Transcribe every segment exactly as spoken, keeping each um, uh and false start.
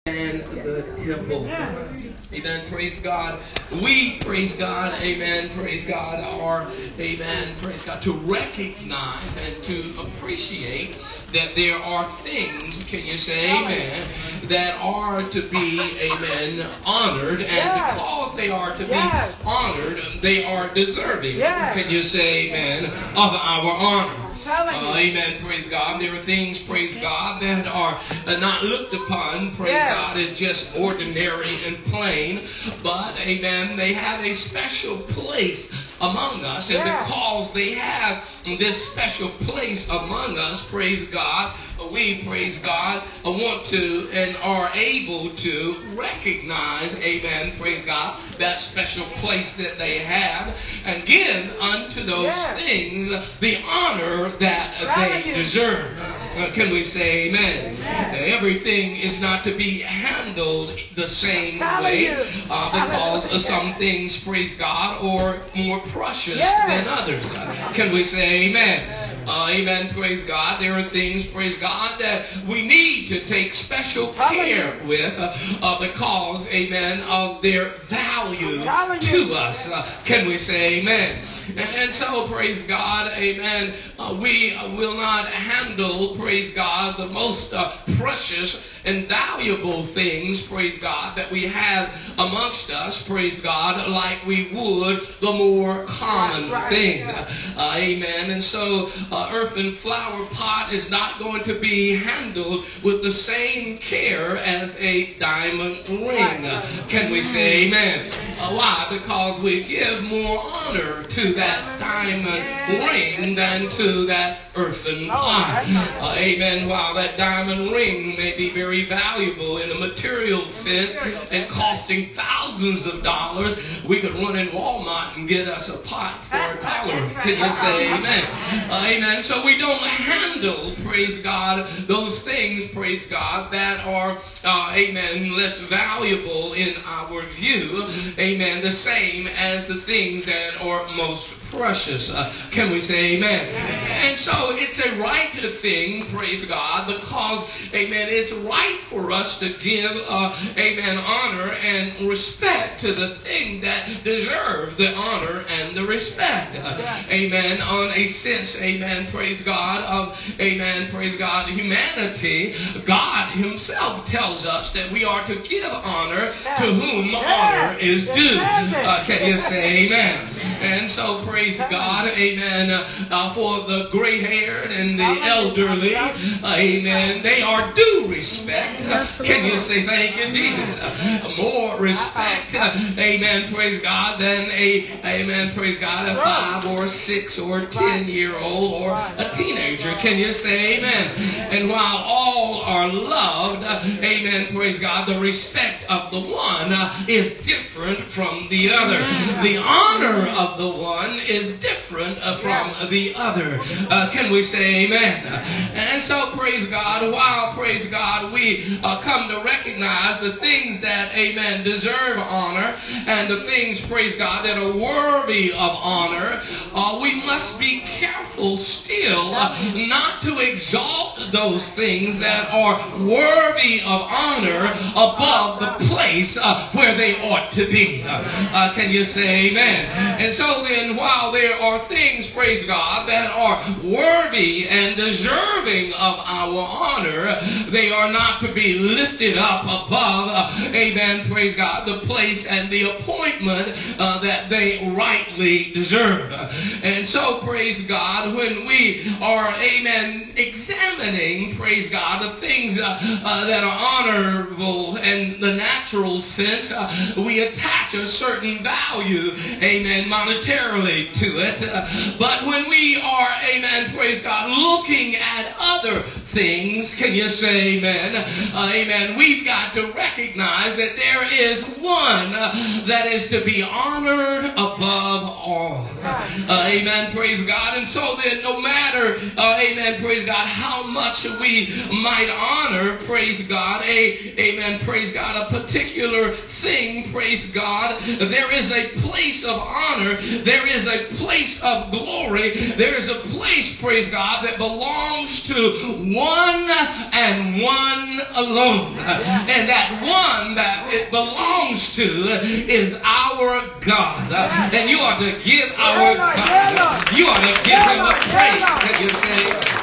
and the temple. Amen. Praise God. We, praise God, amen, praise God, are, amen, praise God, to recognize and to appreciate that there are things, can you say amen, that are to be, amen, honored, and yes. because they are to yes. be honored, they are deserving, yes. can you say amen, of our honor. Uh, amen, praise God. There are things, praise God, that are uh, not looked upon, praise yes. God, as just ordinary and plain, but, amen, they have a special place among us, and yes. because they have this special place among us, praise God, we, praise God, want to and are able to recognize, amen, praise God, that special place that they have and give unto those yes. things the honor that they deserve. Uh, can we say amen? amen? Uh, everything is not to be handled the same way uh, because of some things, praise God, are more precious yes. than others. Uh, can we say amen? Uh, amen, praise God. There are things, praise God, that we need to take special care with uh, uh, because, amen, of their value to us. Uh, can we say amen? And, and so, praise God, amen, uh, we uh, will not handle, praise God, the most uh, precious and valuable things, praise God, that we have amongst us, praise God, like we would the more common right, right, things. Yeah. Uh, amen. And so, uh, earthen flower pot is not going to be handled with the same care as a diamond ring. Right, right. Can we say amen? Uh, why? Because we give more honor to that diamond ring than to that earthen pot. Uh, amen. While that diamond ring may be very valuable in a material sense and costing thousands of dollars, we could run in Walmart and get us a pot for a dollar. Can you say amen? Uh, amen. So we don't handle, praise God, those things, praise God, that are, uh, amen, less valuable in our view, amen, the same as the things that are most precious. Uh, can we say amen? And so it's a right thing, praise God, because, amen, it's right for us to give, uh, amen, honor and respect to the thing that deserves the honor and the respect. Uh, amen. On a sense, amen, praise God, of, amen, praise God, humanity, God himself tells us that we are to give honor to whom honor is due. Uh, can you say amen? And so, praise God, amen, uh, for the gray-haired and the elderly, uh, amen, they are due respect. Uh, can you say thank you, Jesus? Uh, more respect, uh, amen, praise God, than a, amen, praise God, a five or six or ten-year-old or a teenager. Can you say amen? And while all are loved, uh, amen, praise God, the respect of the one uh, is different from the other. The honor of the one is different uh, from the other. Uh, can we say amen? And so, praise God, while, praise God, we uh, come to recognize the things that, amen, deserve honor and the things, praise God, that are worthy of honor, uh, we must be careful still uh, not to exalt those things that are worthy of honor above the place uh, where they ought to be. Uh, uh, can you say amen? And so then, while there are things, praise God, that are worthy and deserving of our honor, they are not to be lifted up above, uh, amen, praise God, the place and the appointment uh, that they rightly deserve. And so, praise God, when we are, amen, examining, praise God, the things uh, uh, that are honorable in the natural sense, uh, we attach a certain value, amen, monetarily to it. Uh, but when we are, amen, praise God, looking at other things, can you say amen? Uh, amen. We've got to recognize that there is one uh, that is to be honored above all. Uh, amen. Praise God. And so then no matter, uh, amen, praise God, how much we might honor, praise God, a, amen, praise God, a particular thing, praise God, there is a place of honor, there is a place of glory, there is a place, praise God, that belongs to one and one alone. And that one that it belongs to is our God. And you ought to give our God, you ought to give him a praise. Can you say?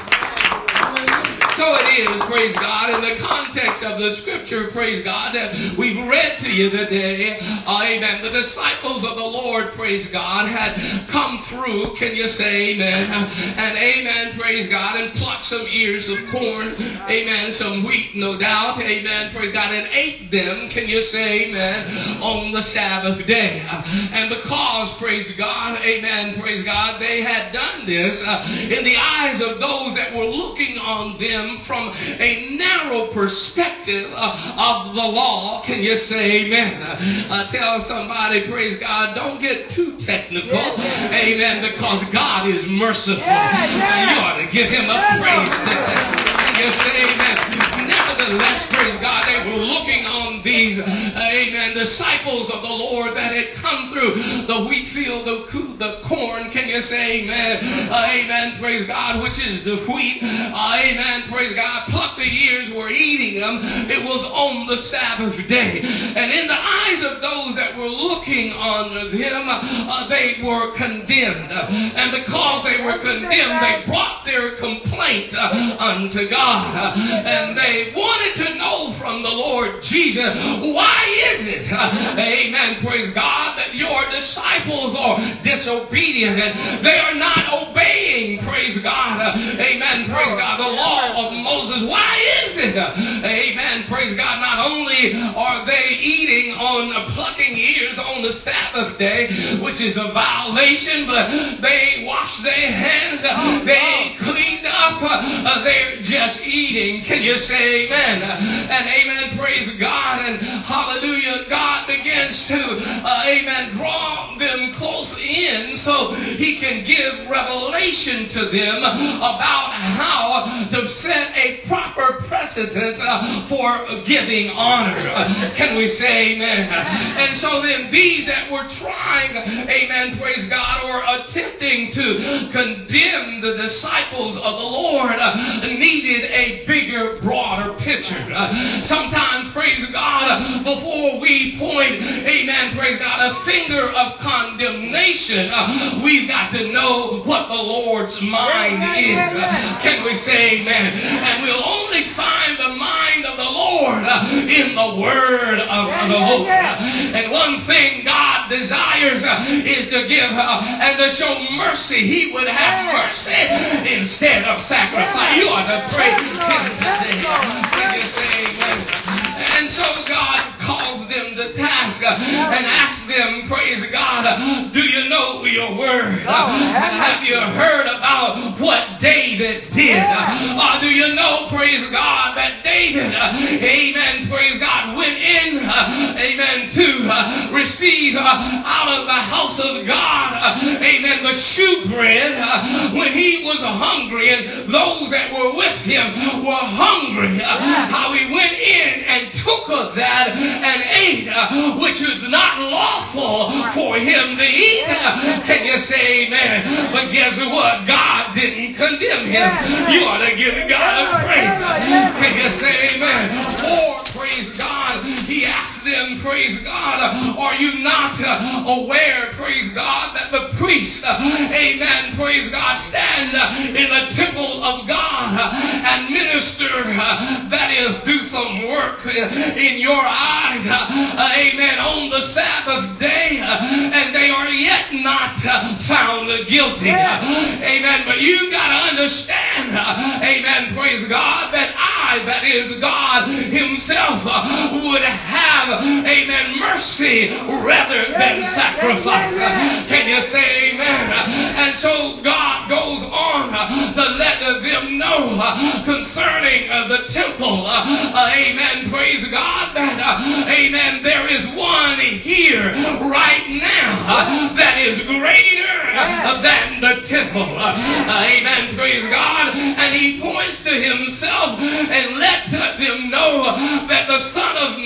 So it is, praise God, in the context of the scripture, praise God, that we've read to you today, uh, amen, the disciples of the Lord, praise God, had come through, can you say amen, and amen, praise God, and plucked some ears of corn, amen, some wheat, no doubt, amen, praise God, and ate them, can you say amen, on the Sabbath day. And because, praise God, amen, praise God, they had done this uh, in the eyes of those that were looking on them from a narrow perspective uh, of the law. Can you say amen? Uh, tell somebody, praise God, don't get too technical. Yeah, yeah. Amen. Because God is merciful. Yeah, yeah. Uh, you ought to give him a yeah, praise. Can you say amen? Nevertheless, praise God, they were looking on these, uh, amen, disciples of the Lord that had come through the wheat field, the, the corn, can you say amen? Uh, amen, praise God, which is the wheat. Uh, amen, praise God. Plucked the ears, were eating them. It was on the Sabbath day. And in the eyes of those that were looking on them, uh, they were condemned. And because they were condemned, they brought their complaint uh, unto God. And they wanted to know from the Lord Jesus, why is it, uh, amen, praise God, that your disciples are disobedient and they are not obeying, praise God, uh, amen, praise God, the law of Moses. Why is it, uh, amen, praise God, not only are they eating on uh, plucking ears on the Sabbath day, which is a violation, but they wash their hands, uh, they cleaned up, uh, they're just eating. Can you say amen? And amen, praise God, and hallelujah, God begins to, uh, amen, draw them close in so he can give revelation to them about how to set a proper precedent uh, for giving honor. Uh, can we say amen? And so then these that were trying, amen, praise God, or attempting to condemn the disciples of the Lord uh, needed a bigger, broader picture. Uh, sometimes, praise God, uh, before we point, amen, praise God, a finger of condemnation, uh, we've got to know what the Lord's mind is. Uh, can we say amen? And we'll only find the mind of the Lord uh, in the word of yeah, the Lord. Yeah, yeah. And one thing God desires uh, is to give uh, and to show mercy. He would have yeah. mercy instead of sacrifice. Yeah. You ought to praise Him today. And so God calls them to task uh, and asks them, praise God, uh, do you know your word? Uh, have you heard about what David did? Uh, uh, do you know, praise God, that David, uh, amen, praise God, went in, uh, amen, to uh, receive uh, out of the house of God, uh, amen, the shewbread uh, when he was hungry and those that were with him were hungry. Uh, how he went in and took of that and ate, uh, which was not lawful for him to eat. Uh, can you say amen? But guess what? God didn't condemn him. You ought to give God a praise. Can you say amen? Or praise God, he asked them, praise God, are you not uh, aware, praise God, that the priests, uh, amen, praise God, stand uh, in the temple of God uh, and minister, uh, that is, do some work in your eyes, uh, amen, on the Sabbath day, uh, and they are yet not uh, found guilty. Uh, amen. But you got to understand, uh, amen, praise God, that I, that is God himself, uh, would have, amen, mercy rather than sacrifice. Uh, can you say amen? Uh, and so God goes on uh, to let uh, them know uh, concerning uh, the temple, uh, uh, amen, praise God, that, uh, amen, there is one here right now uh, that is greater uh, than the temple. Uh, uh, amen, praise God. And he points to himself and let them know that the Son of Man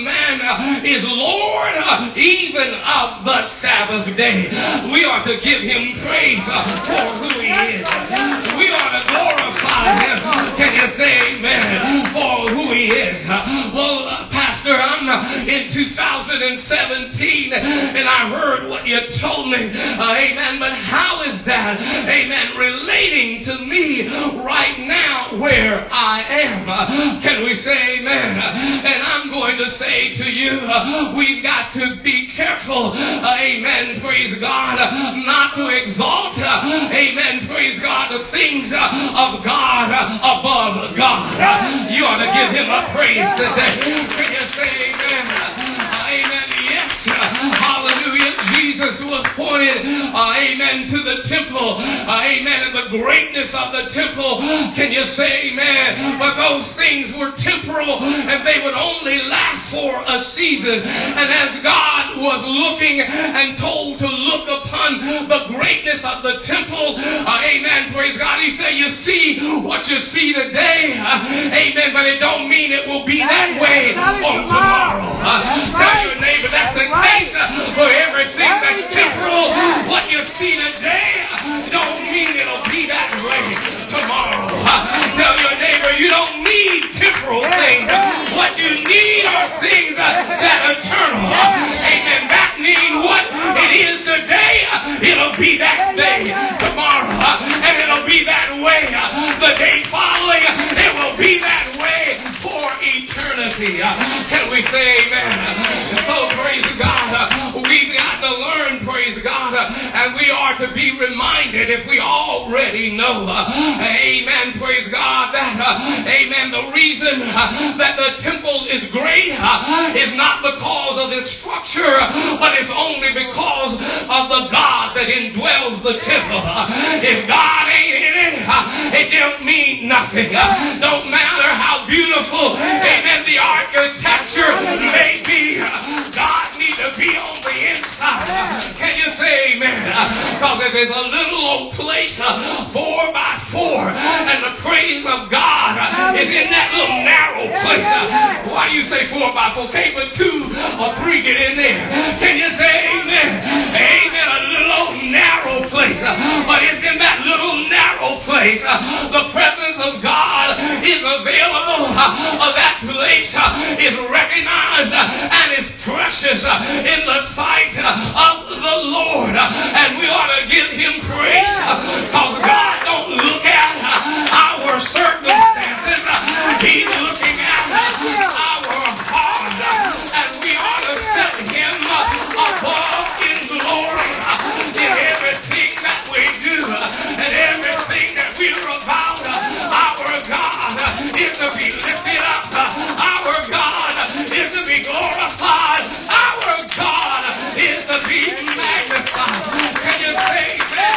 is Lord even of the Sabbath day. We ought to give him praise for who he is. We ought to glorify him. Can you say amen? For who he is. Well, uh, Pastor, I'm uh, in two thousand seventeen and I heard what you told me. Uh, amen. But how is that, amen, relating to me right now where I am? Uh, can we say amen? Uh, and I'm going to say to you, uh, we've got to be careful, uh, amen, praise God, uh, not to exalt, uh, amen, praise God, the things uh, of God uh, above God. Uh, you ought to give him a praise today. Can you say amen? Uh, amen. Yes. Uh, hallelujah. Jesus was pointed, uh, amen, to the temple. Uh, amen. And the greatness of the temple. Can you say amen? But those things were temporal and they would only last for a season. And as God was looking and told to look upon the greatness of the temple, uh, amen, praise God, he said, you see what you see today, uh, amen, but it don't mean it will be that way on tomorrow. Uh, tell your neighbor that's the case uh, for everything that's temporal. What you see today uh, don't mean it'll be that way tomorrow. Uh, tell your neighbor you don't need temporal things. What you need are things uh, that are eternal. Uh, amen. That means what it is today, uh, it'll be that day tomorrow. Uh, and it'll be that way uh, the day following. Uh, it will be that way for eternity. Uh, can we say amen? And so praise God, uh, we've got to learn, praise God, uh, and we are to be reminded if we already know, uh, amen, praise God, that, uh, amen, the reason uh, that the temple is great uh, is not because of its structure, but it's only because of the God that indwells the temple. Uh, if God ain't in it, uh, it don't mean nothing. Uh, don't matter how beautiful, amen, the architecture may be, uh, God needs to be on the inside. Uh, can you say amen? Because uh, if it's a little old place, uh, four by four, and the praise of God uh, is in that little narrow place. Uh, why you say four by four? Okay, but two or three get in there. Can you say amen? Amen. A little old narrow place. Uh, but it's in that little narrow place. Uh, the presence of God is available. Uh, that place uh, is recognized uh, and is precious uh, in the sight uh, of the Lord. Uh, and we ought to give him praise. Because uh, God don't look at uh, our circumstances. Uh, he's looking at uh, our heart. Uh, and we ought to set him uh, above in glory uh, in everything that we do uh, and everything that we're about. Uh, our God uh, is to be lifted up. Uh, our God uh, is to be glorified. Our God uh, is to be magnified. Can you say that?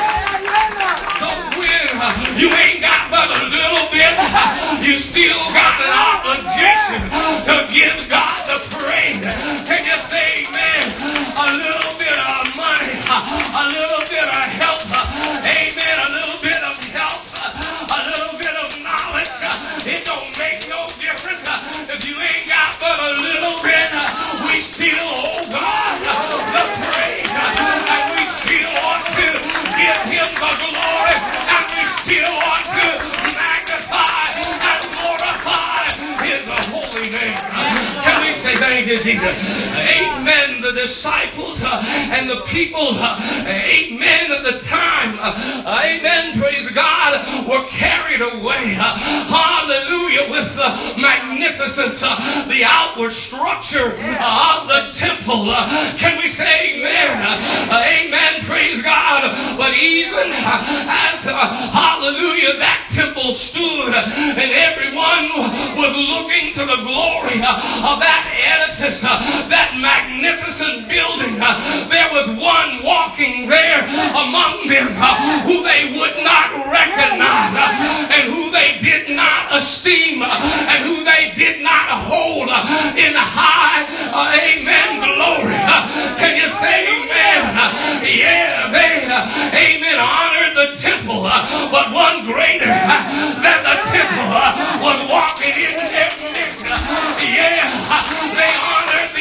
So when uh, you ain't got but a little bit, uh, you still got an obligation to give God the praise. Can you say amen? A little bit of money, uh, a little bit of help, uh, amen, a little bit of help, uh, a little bit of knowledge, uh, it don't make no difference. Uh, if you ain't got but a little bit, uh, we still owe God uh, the praise, uh, and we still ought to give him the glory, and we still ought to magnify and glorify his holy name. Can we say thank you, Jesus? Amen. The disciples uh, and the people, uh, amen, at the time, uh, amen, praise God, were carried away, uh, hallelujah, with the magnificence, uh, the outward structure uh, of the temple. Uh, can we say amen? Uh, amen, praise God. But even uh, as, uh, hallelujah, that temple stood uh, and everyone was looking to the glory uh, of that edifice, uh, that magnificent building, uh, there was one walking there among them uh, who they would not recognize uh, and who they did not esteem uh, and who they did not hold uh, in high, uh, amen, glory. Uh, can you say amen? Uh, yeah, they, uh, amen, honored the temple, uh, but one greater uh, than the temple uh, was walking in their midst. Uh, yeah, uh, they honored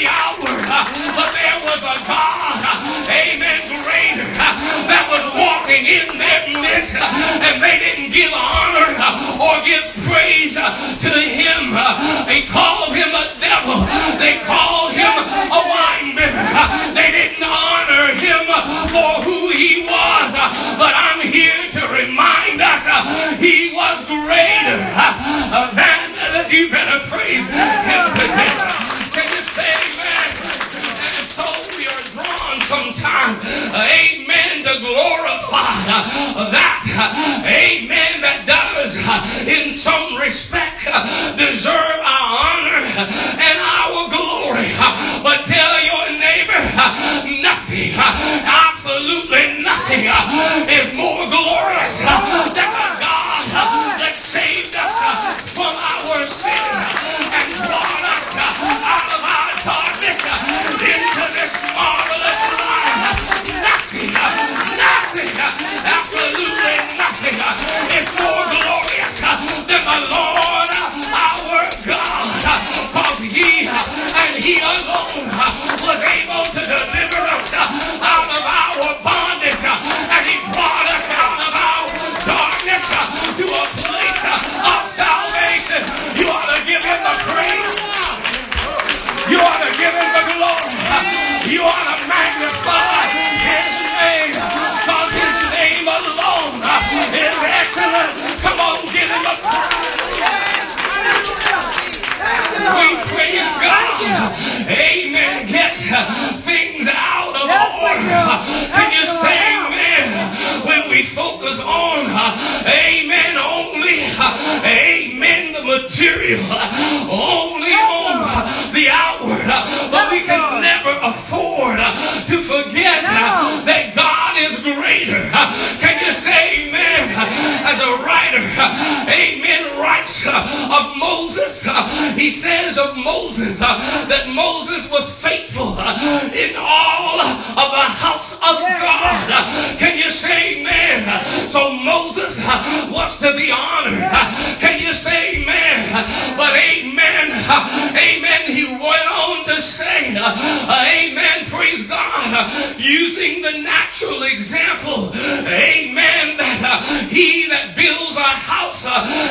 was a God, amen, greater, that was walking in their midst, and they didn't give honor or give praise to him. They called him a devil. They called him a winebibber. They didn't honor him for who he was. But I'm here to remind us he was greater than. You better praise him today. Can you say amen? And so we are drawn sometime, amen, to glorify that, amen, that does in some respect deserve our honor and our glory. But tell your neighbor, nothing, absolutely nothing is more glorious than the God that saved us from our sin and brought us out of our darkness into this marvelous light. Nothing, nothing, absolutely nothing is more glorious than the Lord our God. Because he and he alone was able to deliver us out of our bondage, and he brought us out of our darkness to a place of salvation. You ought to give him the praise. You ought to give him the glory. You ought to magnify his name, because his name alone is excellent. Come on, give him the praise. We praise God. Amen. Get things out of order. Can you say amen? When we focus on, amen, only, amen, the material, only on the outward, but we can never afford to forget that God is greater. Can you say amen? As a writer, amen, writes of Moses, he says of Moses that Moses was faithful in all of the house of God. Can you say amen? So Moses was to be honored. Can you say amen? But amen, amen, he went on to say, amen, praise God, using the natural example, amen, that he that builds a house,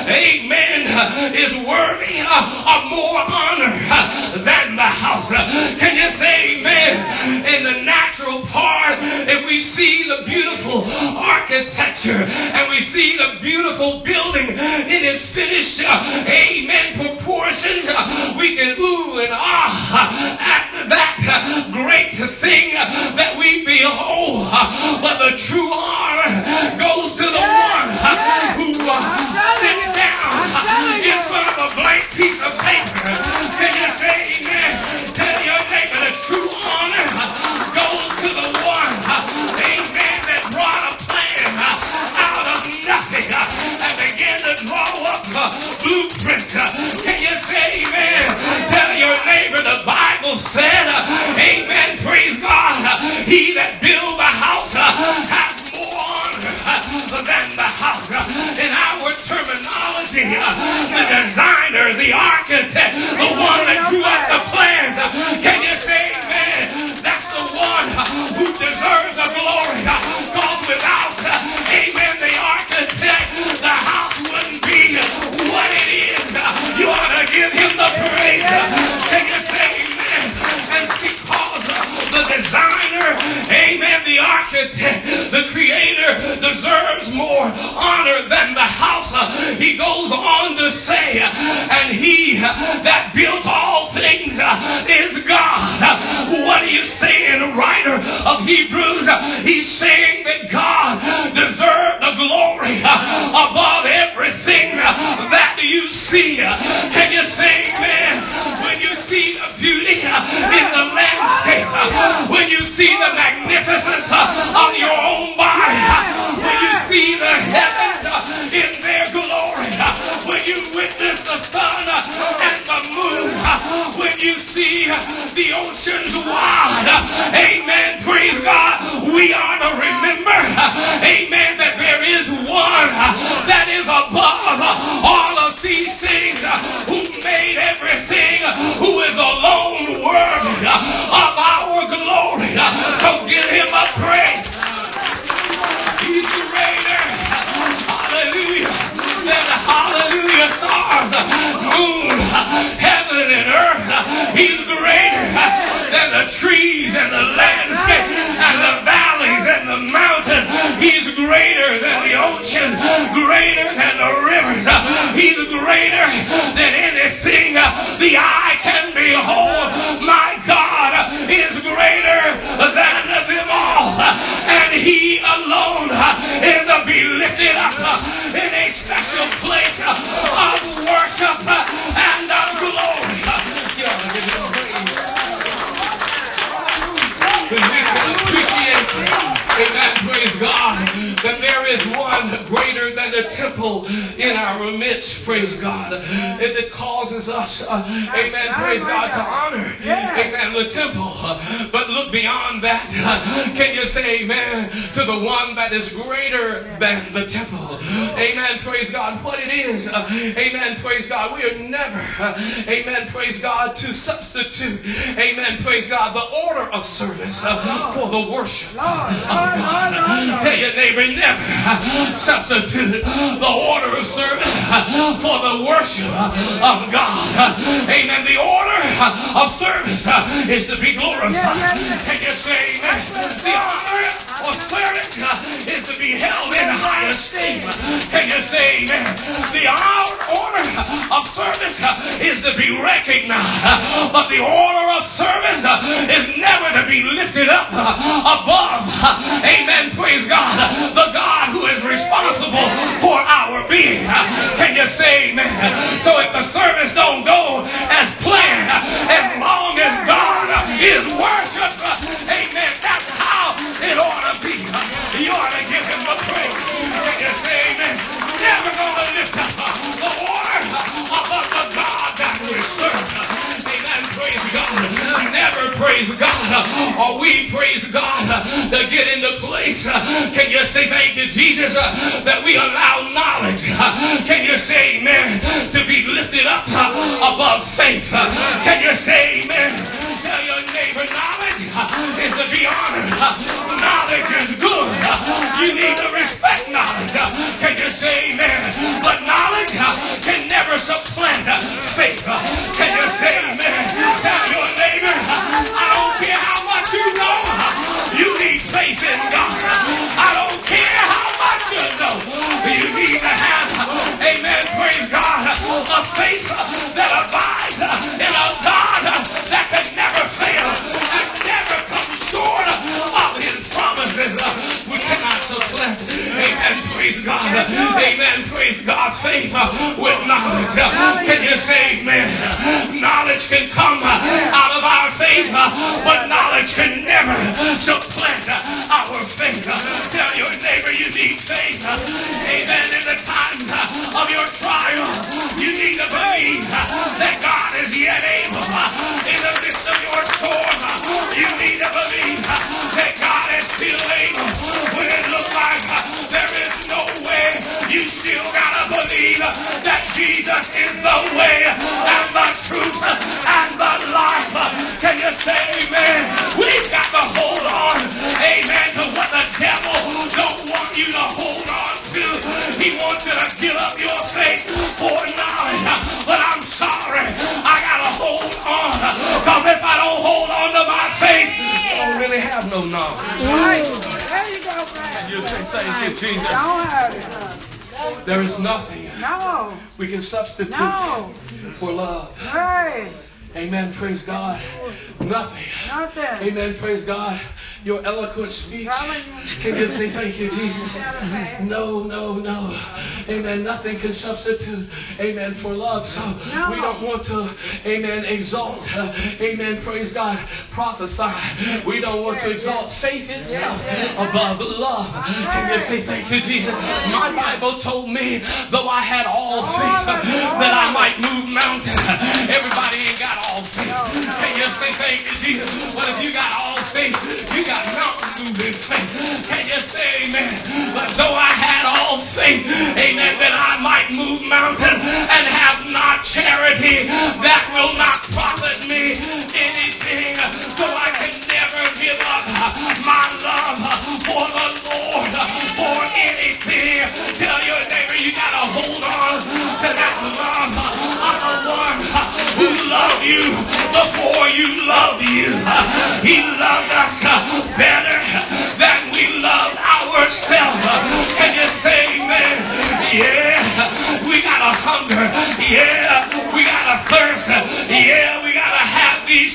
amen, is worthy of more honor than the house. Can you say amen? In the natural part, if we see the beautiful architecture and we see the beautiful building in its finished, amen, proportions, we can ooh and ah at that great thing that we behold. But the true honor goes to the one who sits down in front of a blank piece of paper. Can you say amen? Tell your neighbor the true honor goes to the one, amen, that brought a plan out of nothing and began to draw up blueprints. Can you say amen? Tell your neighbor the Bible said, amen, praise God, he that build the house has more honor than the house. In our terminology, the designer, the architect, the one that drew up the plans, can you say amen? That's the one who deserves the glory. Because without, amen, the architect, the house wouldn't be what it is. You ought to give him the praise. Can you say amen? And because the designer, amen, the architect, the creator deserves more honor than the house, he goes on to say, and he that built all things is God. What are you saying, writer of Hebrews? He's saying that God deserved the glory above everything that you see. Can you say amen? When you see the beauty in the landscape, when you see the magnificence of your own body, when you see the heavens in their glory, when you witness the sun and the moon, when you see the oceans wide, amen, praise God, we are to remember, amen, that there is one that is above all of these things, who made everything, who is alone worthy of our glory. than the trees and the landscape and the valleys and the mountains. He's greater than the oceans, greater than the rivers. He's greater than anything the eye can behold. My God is greater than them all, and He alone is to be lifted up in a special place of worship and of glory. We can appreciate, amen, praise God, that there is one greater than the temple in our midst, praise God. It causes us, uh, amen, praise God, to honor, amen, the temple. But look beyond that. Can you say amen to the one that is greater than the temple? Amen, praise God. What it is, uh, amen, praise God, we are never, uh, amen, praise God, to substitute, amen, praise God, the order of service uh, for the worship of God. Tell your neighbor, never substitute the order of service for the worship of God. Amen. The order of service is to be glorified. Can you say amen? The honor of service is to be held in high esteem. Can you say amen? The order of service is to be recognized, but the order of service is never to be lifted up above, amen, praise God, the God who is responsible for our being. Can you say amen? So if the service don't go as planned, as long as God is worshipped, amen, that's how it ought to be. You ought to give Him the praise. Can you say amen? Never gonna lift up the order above the God that we serve. Amen, praise God. Never, praise God, or we, praise God, to get into place. Can you say thank you, Jesus, that we allow knowledge, can you say amen, to be lifted up above faith? Can you say amen? Tell your neighbor, knowledge is to be honored. Knowledge is good. You need to respect knowledge. Can you say amen? But knowledge can never supplant faith. Can you say amen? Tell your neighbor, I don't care how much you know, you need faith in God. I don't care how much you know, you need to have, amen, praise God, a faith that abides in a God that can never fail and never come short of His promises. We cannot supplant, amen, praise God, amen, praise God, faith with knowledge. Can you say amen? Knowledge can come out of our faith, but knowledge can never supplant our faith. Tell your neighbor you need faith. Amen. In the times of your trial, you need to believe that God is yet able. In the midst of your storm, you need to believe that God is still able. When it looks like there is no way, you still gotta believe that Jesus is the way and the truth and the life. Can you say amen? We've got to hold on, amen, to what the devil don't want you to hold on to. He wants you to give up your faith for knowledge. But I'm sorry, I gotta hold on, because if I don't hold on to my faith, I don't really have no knowledge. Right. There you go, Brad. You say thank you, Jesus. Don't have it. There is nothing No. we can substitute No. for love. Right. Amen, praise God. Nothing. Nothing. Amen, praise God. Your eloquent speech. Can you say thank you, Jesus? No, no, no. Amen. Nothing can substitute, amen, for love. So we don't want to, amen, exalt, uh, amen, praise God, prophesy. We don't want to exalt faith itself above love. Can you say thank you, Jesus? My Bible told me, though I had all faith, uh, that I might move mountains. Everybody ain't got all faith. Can you say thank you, Jesus? Well, if you got all faith, you got mountain moving faith. Can you say amen? But though I had all faith, amen, that I might move mountains and have not charity, that will not profit me anything. So I can never give up my love for the Lord for anything. Tell your neighbor you gotta hold on to that love of the one who loved you before you loved you.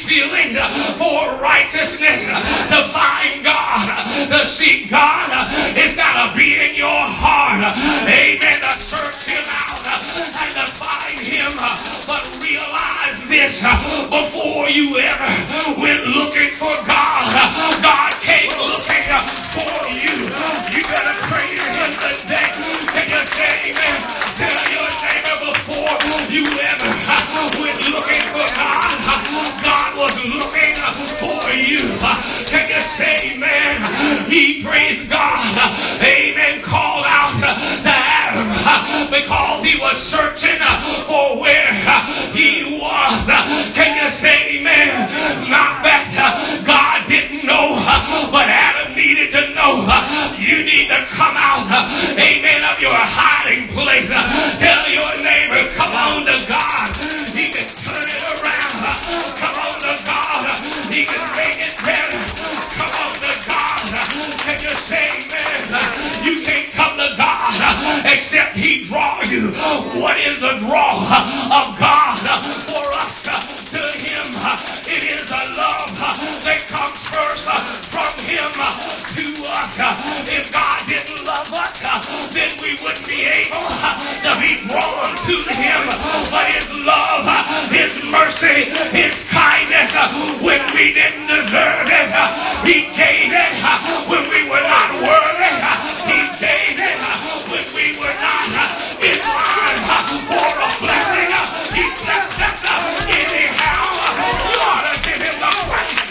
feelings for righteousness. To find God, to seek God, it's got to be in your heart. Amen. To search him out and to find him. But realize this, before you ever went looking for God, God came looking for you. You better praise him today. Can you say amen? Tell your neighbor, before you ever went looking for God, God was looking for you. Can you say amen? He, praise God, amen, called out to Adam because he was searching for where he was. Can you say amen? Not that God didn't know, but Adam needed to know. You need to come out, amen, of your hiding place. Tell your neighbor, come on to God. He can turn it around. Come on to God. He can make it better. Come on to God. Can you say amen? You can't come to God except he draw you. What is the draw of God for us to him? It is a love that comes first from him to us. If God didn't love us, then we wouldn't be able to be drawn to him. But his love, his mercy, his kindness, when we didn't deserve it, he gave it when we were not worthy. He gave it when we were not in line for a blessing. He blessed us anyhow. You ought to give him the praise.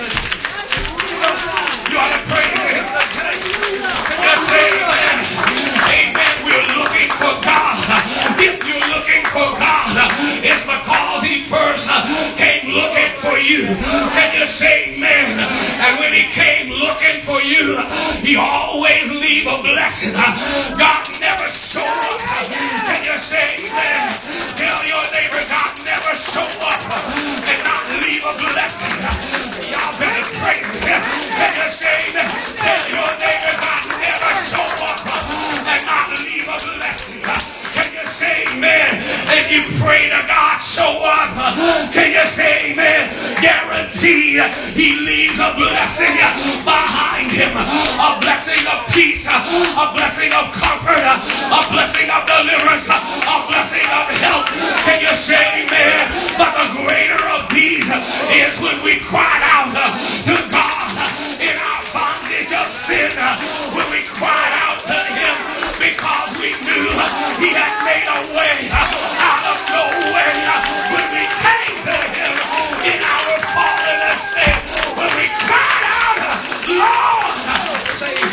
You ought to praise him today. Just say amen. Amen. We're looking for God. If you're looking for God, it's because he first came looking for you. Can you say amen? And when he came looking for you, he always leave a blessing. God never show up. Can you say amen? Tell your neighbor, God never show up and not leave a blessing. Y'all better praise him. Can you say amen? Tell your neighbor, God never show up and not leave a blessing. Can you say amen? If you pray to God, show up. Can you say amen? Guarantee he leaves a blessing behind him. A blessing of peace, a blessing of comfort, a blessing of deliverance, a blessing of help. Can you say amen? But the greater of these is when we cried out to God in our bondage of sin. When we cried out to him because we knew he had made a way out of no way. When we came to him in our fallenness, when we cried out, Lord, save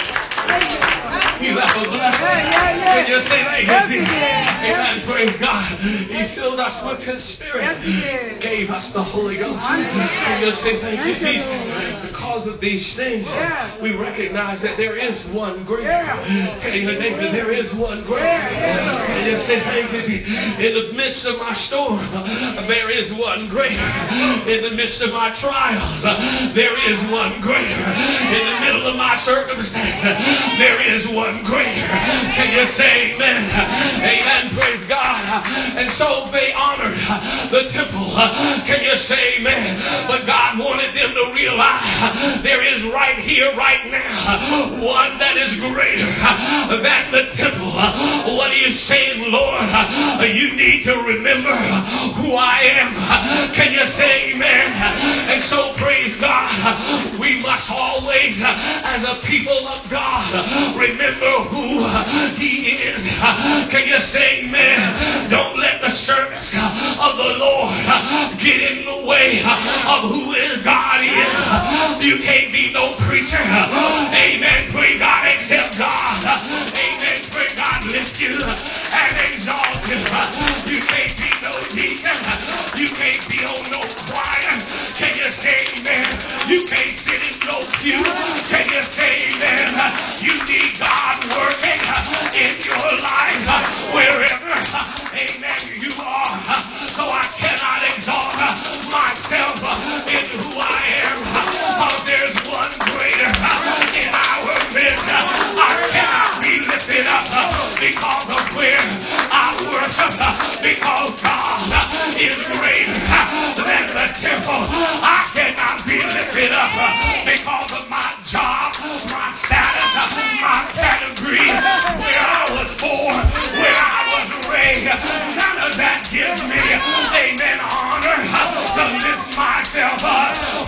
me. You have a blessing. Can you say thank you? Amen. Praise God. He filled us with his spirit. Yes, he did. Gave us the Holy Ghost. Can you say thank you, Jesus? Because of these things, Yeah. we recognize that there is one greater. Yeah. Tell your neighbor, there is one greater. Yeah. Can you say thank you, Jesus? In the midst of my storm, there is one greater. In the midst of my trials, there is one greater. In the middle of my circumstance, there is one greater. Can you say amen? Amen. Praise God. And so they honored the temple. Can you say amen? But God wanted them to realize there is right here, right now, one that is greater than the temple. What are you saying, Lord? You need to remember who I am. Can you say amen? And so praise God. We must always, as a people of God, remember who he is. Can you say amen? Don't let the service of the Lord get in the way of who is God is. You can't be no preacher. Amen. Pray God except God. Amen. Pray God lift you and exalt you. You can't be no deacon. You can't be on no choir. Can you say amen? You can't sit in no pew. Can you say amen? You need God working in your life wherever, amen, you are. So I cannot exalt myself in who I am, because there's one greater in our midst. I cannot be lifted up because of where I worship, because God is greater than the temple. I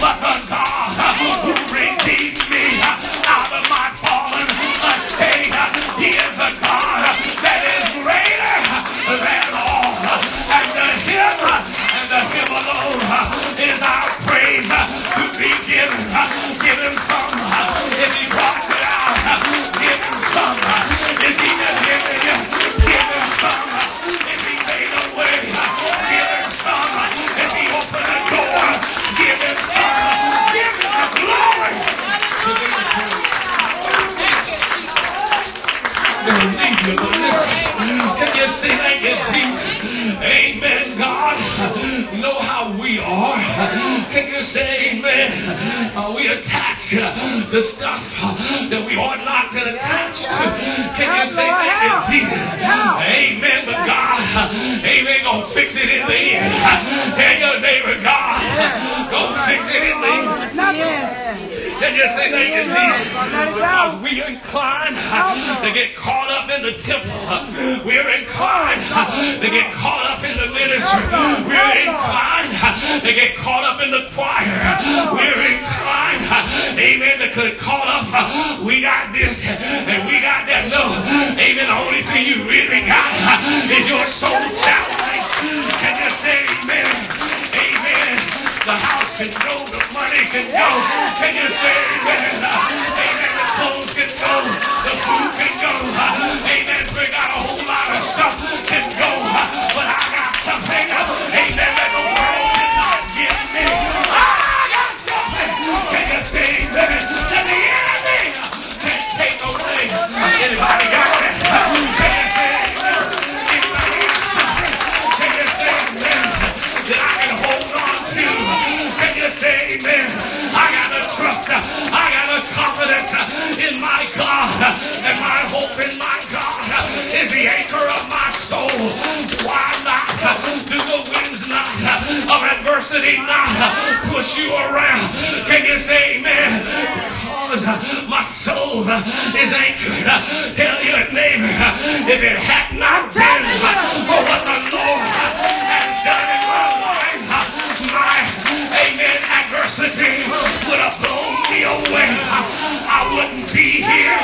but the God who redeemed me out of my fallen estate. He is a God that is greater than all. And to him, and to him alone, is our praise to be given. Give him some. If he brought it out, give him some. If he delivered you, give him some. If he made a way, give him some. If he opened a door, give him some. Give him the glory. Don't leave you, but listen. Can you say thank you, Jesus? Amen, God. Know how we are. Can you say amen? Uh, we attach to stuff that we ought not to attach to. Can you say thank you, Jesus? Amen, but God, amen, gonna fix it in the end. Tell your neighbor, God, gonna fix it in the end. Yes. Can you say thank you, Jesus? Because we are inclined to get caught up in the temple. We're inclined to get caught up in the ministry. We're inclined to get caught up in the choir. We're inclined, amen, to get caught up. We got this and we got that. No, amen, the only thing you really got is your soul salvation. Can you say amen? Amen. The house can go, the money can go. Can you say amen? Amen. The clothes can go, the food can go. Amen. We got a whole lot of stuff can go. But I got something, amen, that the world cannot give me. I got something. Can you say amen? That the enemy can take away. Anybody got it? Can you say amen? Anybody got something? Can you say amen? That I can hold on to. Can you say amen? I got a trust, I got a confidence in my God, and my hope in my God is the anchor of my soul. Why not? Do the winds not of adversity not push you around? Can you say amen? Because my soul is anchored. Tell your neighbor, if it had not been for what the Lord has done in my life, my, amen, adversity would have blown me away. I wouldn't be here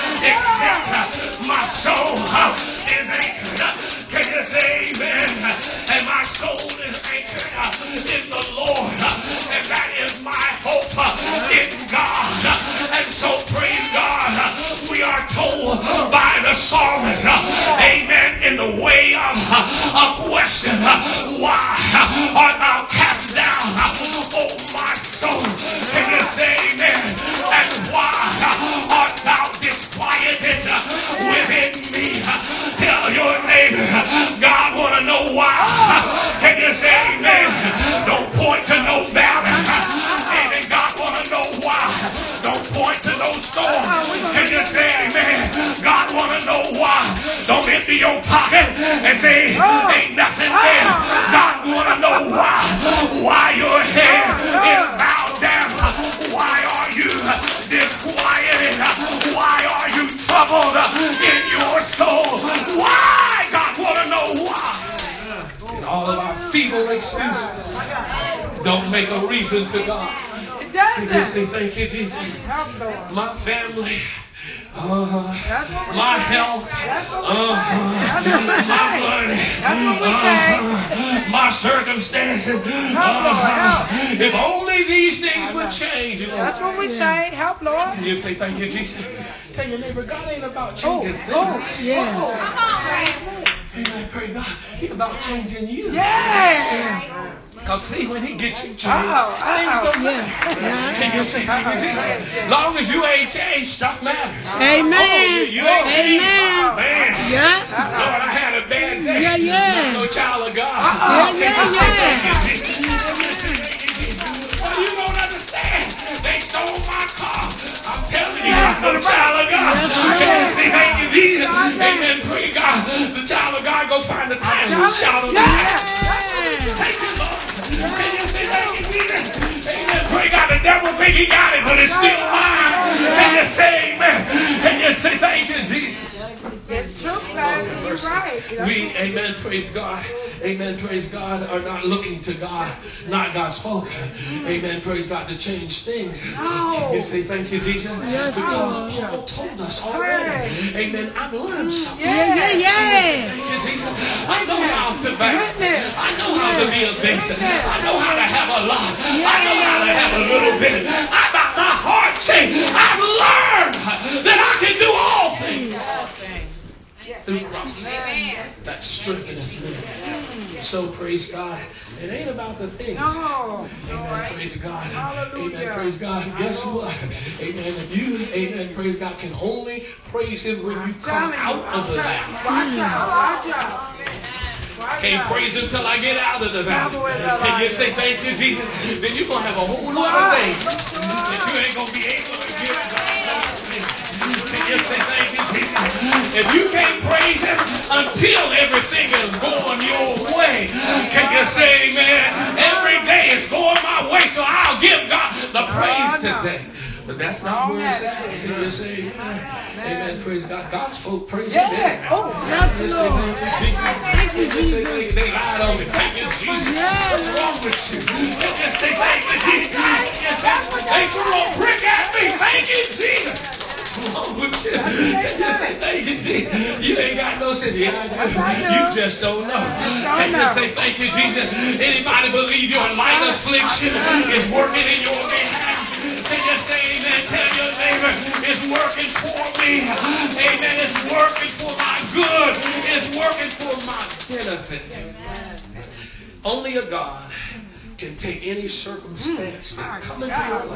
except my soul is anchored. Can you say amen? And my soul is anchored in the Lord, and that is my hope in God. And so praise God, we are told by the psalmist, amen, in the way of a question, why art thou cast down, oh my soul? Can you say amen? And why art thou disquieted within me? Tell your neighbor, God want to know why. Can you say amen? Don't point to no valley. Amen. God want to know why. Don't point to no storm. Can you say amen? God want to know why. Don't empty your pocket and say ain't nothing there. God want to know why. Why your head is bowed down. Why are you disquieted? Why are you troubled in your soul? Why? God want to know why. And all of our feeble excuses don't make a reason to God. It doesn't. Say thank you, Jesus. Help, Lord. My family. Uh, That's what we my say. health, That's what we uh, say. That's what we my say. money, That's what we say. uh, my circumstances. Help, Lord, Uh, help. if only these things would change. Lord. That's what we say. Help, Lord. You say thank you, Jesus. Tell your neighbor, God ain't about Oh, changing oh, things. yeah. Amen. Pray God. He about changing you. Yeah. Because see, when he gets you changed, Uh-oh, things uh-oh. don't matter. Can you say thank you, Jesus? Long as you ain't changed, stuff matters. Amen. Oh, you, you ain't changed. Amen. Man. Yeah. Lord, I had a bad day. Yeah, yeah. I'm no child of God. Yeah, yeah, yeah. Well, you don't understand. They stole my car. I'm telling you, I'm no child of God. Yes, Can you Lord. say thank you, Jesus? Amen. Pray God. The child of God go find the time and shout on the Thank you, Lord. Can you say thank you, Jesus? Amen. Pray God. The devil think he got it, but it's still mine. Can you say amen? Can you say thank you, Jesus? It's true, Pastor. You're right. We, amen, praise God. Amen, praise God, are not looking to God, not God's folk. Amen, praise God, to change things. No. You say thank you, Jesus? Yes, because Lord. Paul told us already. Amen, I've learned something. Yeah, yeah, yeah. Thank you, Jesus. I know how to back. I know how to be a basic. I know how to have a lot. I know how to have a little bit. I got my heart changed. I've learned that I can do all things through Christ that strengtheneth me. So praise God. It ain't about the things. No. Amen. Praise God. Hallelujah. Amen. Praise God. Guess what? Amen. If you, amen, praise God, can only praise Him when you come out of the valley. Watch out. Watch out. Can't praise Him till I get out of the valley. Can you say thank you, Jesus? Then you're going to have a whole lot of things that you ain't going to be able to give God. Can you say thank you, Jesus? If you can't praise Him until everything is going your way, can you say amen? Every day is going my way, so I'll give God the praise today. But that's not where it's at. Can you say amen? Amen. Praise God. God's folk praise Him. Yeah. Oh, yes, Lord. Thank you, Jesus. They lied on me. Thank you, Jesus. What's wrong with you? They just say thank you, Jesus. They threw a brick at me. Thank you, Jesus. What's wrong with you? They just say thank you, Jesus. You ain't got no sense. Yeah, I do. You just don't know. Can you say thank you, Jesus? Anybody believe your light affliction is working in your behalf? Can you say amen? Tell your neighbor it's working for me. Amen. It's working for my good. It's working for my benefit. Only a God can take any circumstance that come into your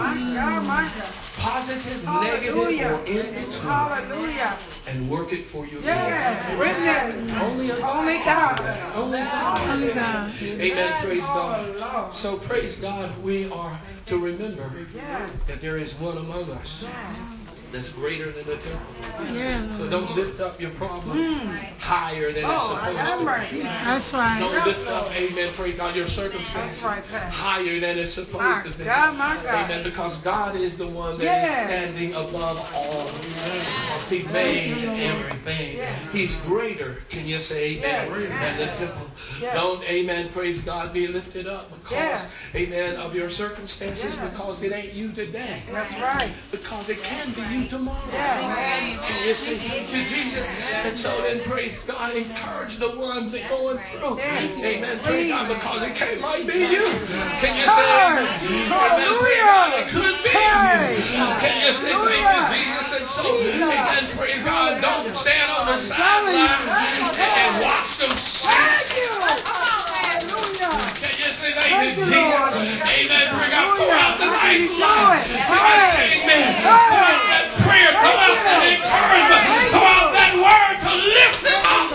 life, positive, negative, or in between, Hallelujah. and work it for your Yeah. good. Witness. Only a God. Only God. Only God. Only God. Amen. Praise God. Lord. So praise God, we are to remember Yeah. that there is one among us that's greater than the temple. Yeah. So don't lift up your problem higher than it's Oh, supposed I'm to. right. That's right. Don't lift up, amen, praise God, your circumstances That's right, Pastor. higher than it's supposed My to be. God, my God. Amen, because God is the one that Yeah. is standing above all. He made everything. Yeah. He's greater, can you say, amen, Yeah. than the temple. Yeah. Don't, amen, praise God, be lifted up because, Yeah. amen, of your circumstances, Yeah. because it ain't you today. That's right. Because it can be you tomorrow. Yeah. Can you say thank you, Jesus? And so then praise God, encourage the ones that going through. Amen. Praise God, because it can't might be you. Can you say amen? Amen. Praise God, it could be you. Can you say thank you, Jesus? And so, amen. Praise God, don't stand on the sidelines and watch them sing. Can you say thank you, Jesus? Amen. Bring out, pour out the life. Can I say amen? Pour out that prayer. Pour out that encouragement. Pour out that word to lift them up.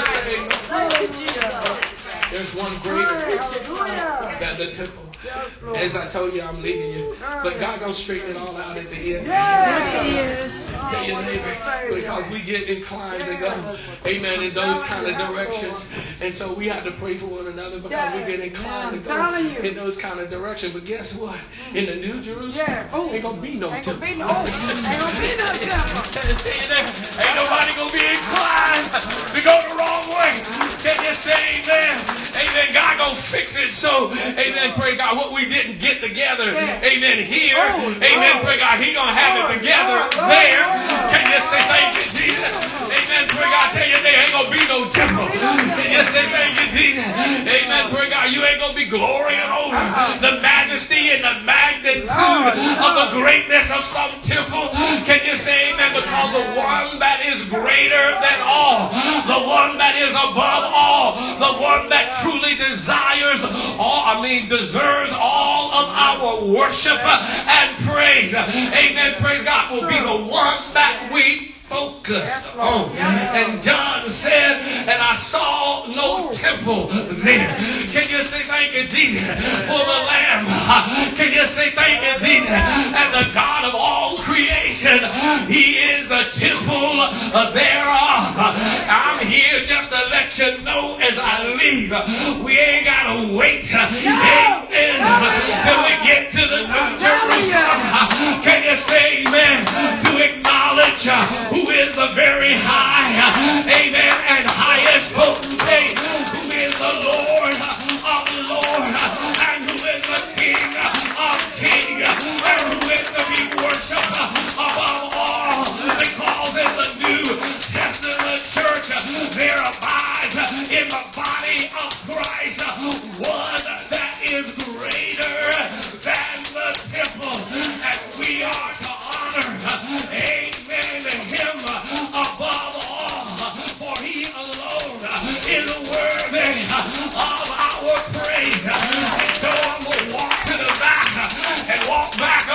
There's one greater than the temple. As I told you, I'm leading you. But God gonna straighten it all out at the end. Yes, He is. Tell your neighbor, because we get inclined to go, amen, in those kind of directions. And so we have to pray for one another because we get inclined to go in those kind of directions. But guess what? In the New Jerusalem, ain't gonna be no temple. Ain't gonna be no temple. Ain't nobody gonna be inclined to go the wrong way. Can you say amen? Amen. God gonna fix it. So, amen, pray God, what we didn't get together, amen, here, amen, pray God, He gonna have it together there. Can you say thank you, Jesus? Amen, pray God, tell you there ain't gonna be no temple. Can you say thank you, Jesus? Amen, pray God, you ain't gonna be glorying over the majesty and the magnitude of the greatness of some temple. Can you say amen? Because the one that is greater than all, the one that is above all, the one that truly desires all, I mean deserves all of our worship and praise. Amen, praise God, will be the one that we focus on. And John said, and I saw no temple there. Can you say thank you, Jesus, for the Lamb? Can you say thank you, Jesus? And the God of all creation, He is the temple thereof. I'm here just to let you know as I leave, we ain't got to wait, amen, till we get to the New Jerusalem. Can you say amen? To acknowledge who is the very high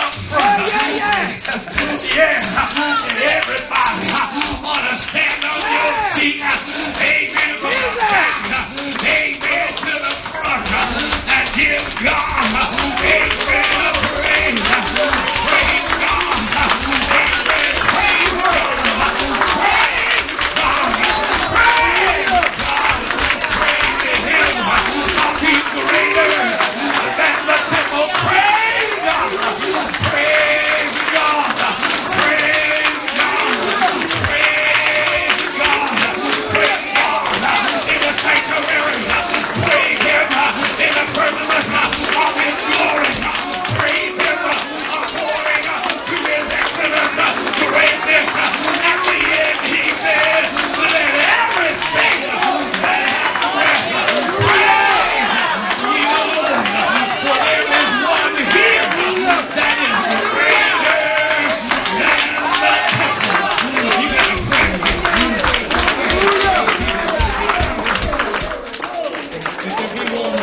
up front. Yeah. And everybody ought to stand on your feet. Amen. From the back. Amen. To the front. And give God. Amen. A praise. Praise God. Amen. Praise God. Praise God. Praise God. Praise Him. He's greater than the temple. Praise God. Praise God. Praise God. Praise God. Praise God. In the sanctuary. Praise Him in the firmament of His glory. Praise Him according to His excellent greatness. At the end He said, let everything that has breath praise ye the Lord. For there is one here that is greater than the temple. You gotta praise Him. If you want,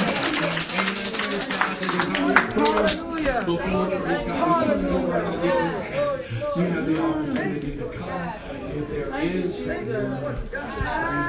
before praise God, we can go around and get His hand. You have the opportunity to come if there is.